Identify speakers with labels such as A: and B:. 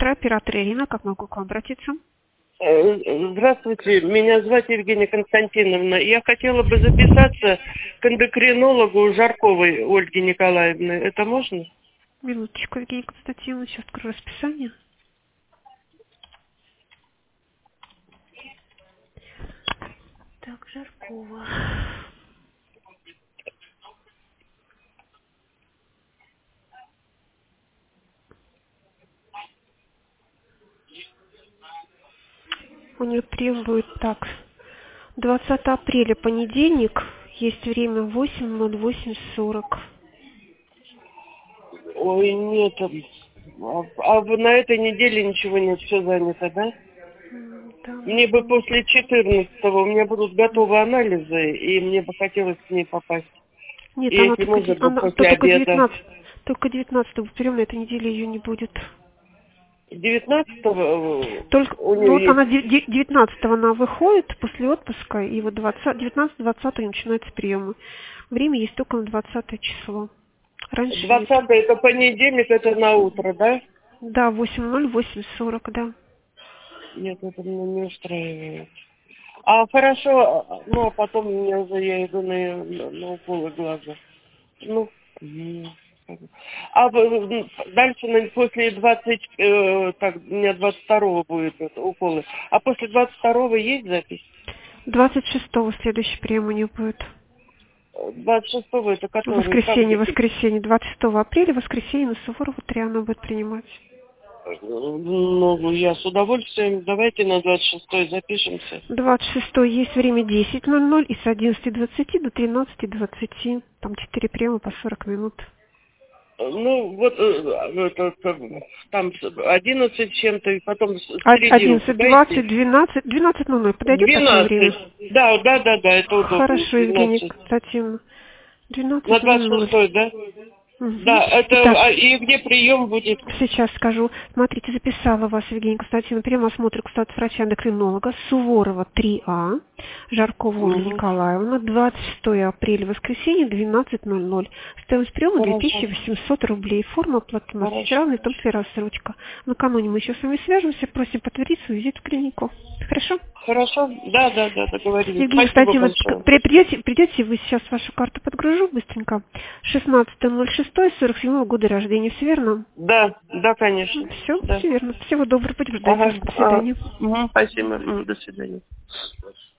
A: Электро, оператор Ирина, как могу к вам обратиться?
B: Здравствуйте, меня зовут Евгения Константиновна. Я хотела бы записаться к эндокринологу Жарковой Ольге Николаевне. Это можно?
A: Минуточку, Евгения Константиновна, сейчас открою расписание. Так, Жаркова. У нее требует так. 20 апреля, понедельник, есть время 8:08:40.
B: Ой, нет. На этой неделе ничего нет, все занято, да?
A: Да,
B: Мне бы после 14-го, у меня будут готовы анализы, и мне бы хотелось к ней попасть.
A: Нет,
B: И
A: она
B: если
A: только,
B: можно, бы
A: она
B: после
A: только
B: обеда.
A: 19, только 19 берем, на этой неделе ее не будет.
B: 19-го
A: Только,
B: у
A: ну вот
B: нее
A: она
B: есть.
A: 19-го она выходит после отпуска, и вот 19-20 начинаются приемы. Время есть только на 20 число. Раньше нет.
B: 20-е это понедельник, это на утро, да?
A: Да, 8:00, 8:40, да.
B: Нет, это меня не устраивает. А хорошо, ну а потом я иду на уколы глаза. Ну, дальше после 20, так, у меня 22-го будет уколы. А после 22-го есть запись?
A: 26-го следующий прием у нее будет.
B: 26-го это
A: В
B: который, как
A: воскресенье,
B: запись?
A: 26 апреля, воскресенье на Суворова 3 она будет принимать.
B: Ну, я с удовольствием. Давайте на 26-й запишемся.
A: 26 есть время 10:00 и с 11:20 до 13:20. Там 4 приема по 40 минут.
B: Ну, вот там 11 с чем-то, и потом серединку
A: 11:20,
B: дайте.
A: 12:00. Подойдет такое время?
B: 12. Да, это удобно.
A: Хорошо, Евгения
B: 12.
A: Константиновна.
B: На
A: 12:00.
B: 26-й, да?
A: Угу.
B: Да,
A: Итак,
B: и где прием будет?
A: сейчас скажу. Смотрите, записала вас, Евгения Константиновна, прием осмотра к статусу врача-эндокринолога Суворова 3А, Жаркова Ольга
B: Угу.
A: Николаевна, 26 апреля, воскресенье, 12:00. Стоимость приема
B: Хорошо.
A: 2800 рублей. Форма оплаты
B: Хорошо.
A: мастеровной, в том числе рассрочка. Накануне мы еще с вами свяжемся, просим подтвердить свой визит в клинику. Хорошо?
B: Хорошо? Да, договорились.
A: Евгения
B: Спасибо
A: Константиновна,
B: большое.
A: придете, вы сейчас вашу карту подгружу быстренько. 16.06, 47 года рождения, все верно?
B: Да, конечно.
A: Все,
B: Да.
A: все верно. Всего доброго, будем ждать
B: Ага.
A: вас. До свидания.
B: Спасибо. До свидания.